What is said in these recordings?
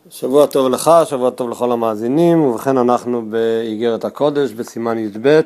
שבוע טוב לך, שבוע טוב לכל המאזינים, ובכן אנחנו באיגרת הקודש בסימן י"ב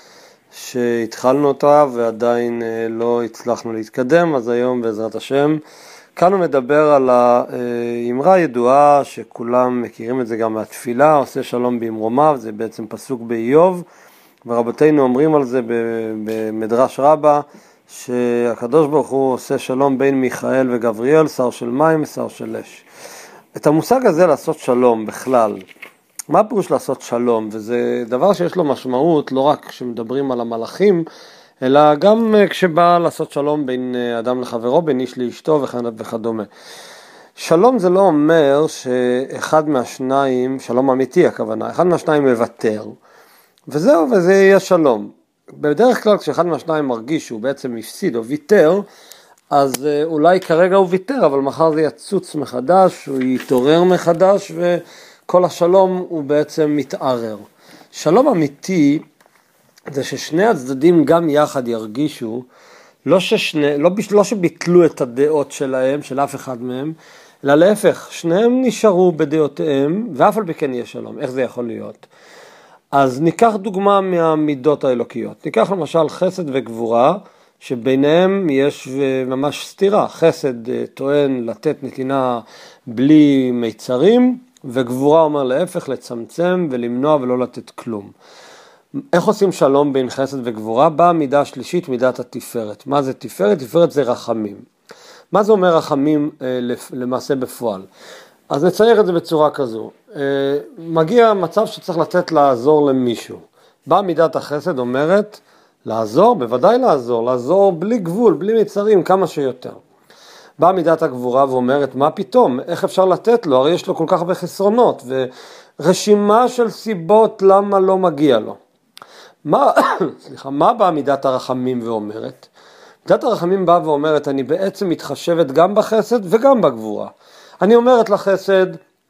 שהתחלנו אותה ועדיין לא הצלחנו להתקדם, אז היום בעזרת השם כאן הוא מדבר על האמרה הידועה שכולם מכירים את זה גם מהתפילה, עושה שלום במרומיו, זה בעצם פסוק באיוב, ורבותינו אומרים על זה במדרש רבה שהקדוש ברוך הוא עושה שלום בין מיכאל וגבריאל, שר של מים ושר של אש. את המושג הזה לעשות שלום בכלל, מה פירוש לעשות שלום? וזה דבר שיש לו משמעות לא רק כשמדברים על המלאכים, אלא גם כשבא לעשות שלום בין אדם לחברו, בין איש לאשתו וכדומה. שלום זה לא אומר שאחד מהשניים, שלום אמיתי הכוונה, אחד מהשניים מוותר, וזהו, וזה יהיה שלום. בדרך כלל כשאחד מהשניים מרגיש שהוא בעצם הפסיד או ויתר, אז אולי כרגע הוא ויתר, אבל מחר זה יצוץ מחדש, הוא יתעורר מחדש, וכל השלום הוא בעצם מתערער. שלום אמיתי זה ששני הצדדים גם יחד ירגישו, לא שביטלו את הדעות שלהם, של אף אחד מהם, אלא להפך, שניהם נשארו בדעותיהם, ואף על בכן יהיה שלום. איך זה יכול להיות? אז ניקח דוגמה מהמידות האלוקיות. ניקח למשל חסד וגבורה, שביניהם יש ממש סתירה. חסד טוען לתת נתינה בלי מיצרים, וגבורה אומר להפך, לצמצם ולמנוע ולא לתת כלום. איך עושים שלום בין חסד וגבורה? באה מידה השלישית, מידת התפארת. מה זה תפארת? תפארת זה רחמים. מה זה אומר רחמים למעשה בפועל? אז נצייר את זה בצורה כזו. מגיע מצב שצריך לתת לעזור למישהו. באה מידת החסד אומרת, לעזור, בוודאי לעזור בלי גבול, בלי מצרים, כמה שיותר. באה מידת הגבורה ואומרת, מה פתאום? איך אפשר לתת לו? הרי יש לו כל כך הרבה חסרונות, ורשימה של סיבות למה לא מגיע לו. מה באה מידת הרחמים ואומרת? מידת הרחמים באה ואומרת, אני בעצם מתחשבת גם בחסד וגם בגבורה. אני אומרת לחסד,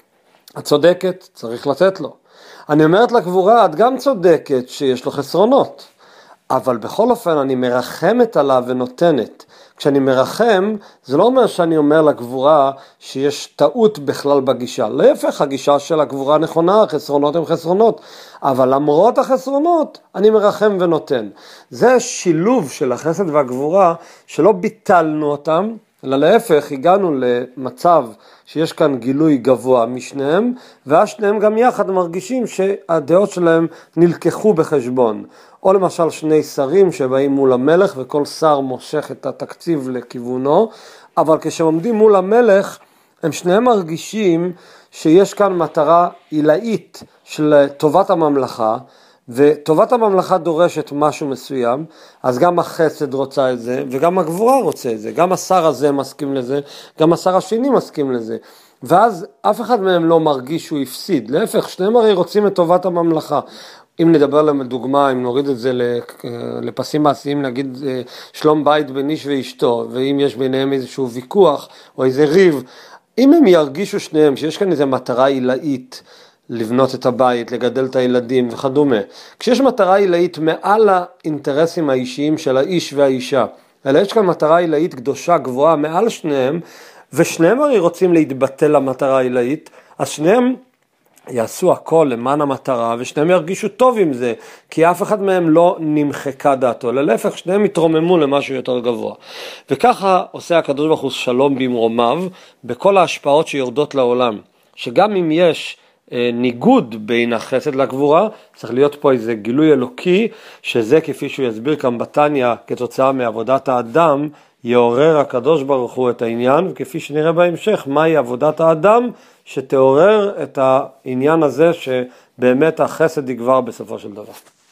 את צודקת, צריך לתת לו. אני אומרת לגבורה, את גם צודקת שיש לו חסרונות. אבל בכל אופן אני מרחמת עליו ונותנת. כשאני מרחם, זה לא אומר שאני אומר לגבורה שיש טעות בכלל בגישה. להפך, הגישה של הגבורה נכונה, החסרונות הם חסרונות. אבל למרות החסרונות, אני מרחם ונותן. זה שילוב של החסד והגבורה שלא ביטלנו אותם, אלא להפך, הגענו למצב שיש כאן גילוי גבוה משניהם, ואז שניהם גם יחד מרגישים שהדעות שלהם נלקחו בחשבון. או למשל שני שרים שבאים מול המלך, וכל שר מושך את התקציב לכיוונו, אבל כשעומדים מול המלך, הם שניהם מרגישים שיש כאן מטרה עילאית של טובת הממלכה, וטובת הממלכה דורשת משהו מסוים, אז גם החסד רוצה את זה, וגם הגבורה רוצה את זה, גם השר הזה מסכים לזה, גם השר השני מסכים לזה, ואז אף אחד מהם לא מרגיש שהוא הפסיד, להפך, שניהם הרי רוצים את טובת הממלכה. אם נדבר לדוגמה, אם נוריד את זה לפסים מעשיים, נגיד שלום בית בין איש ואשתו, ואם יש ביניהם איזשהו ויכוח או איזה ריב, אם הם ירגישו שניהם שיש כאן איזו מטרה עילאית, לבנות את הבית, לגדל את הילדים וכדומה. כשיש מטרה עילאית מעל האינטרסים האישיים של האיש והאישה, אלא יש כאן מטרה עילאית קדושה גבוהה מעל שניהם, ושניהם הרי רוצים להתבטל למטרה העילאית, אז שניהם יעשו הכל למען המטרה, ושניהם ירגישו טוב עם זה, כי אף אחד מהם לא נמחקה דעתו, להפך, שניהם יתרוממו למשהו יותר גבוה. וככה עושה הקדוש ברוך הוא שלום במרומיו, בכל ההשפעות שיורדות לעולם, שגם אם יש ניגוד בין החסד לגבורה, צריך להיות פה איזה גילוי אלוקי, שזה כפי שהוא יסביר כאן בתניא, כתוצאה מעבודת האדם, יעורר הקדוש ברוך הוא את העניין, וכפי שנראה בהמשך, מהי עבודת האדם, שתעורר את העניין הזה, שבאמת החסד יגבר בסופו של דבר.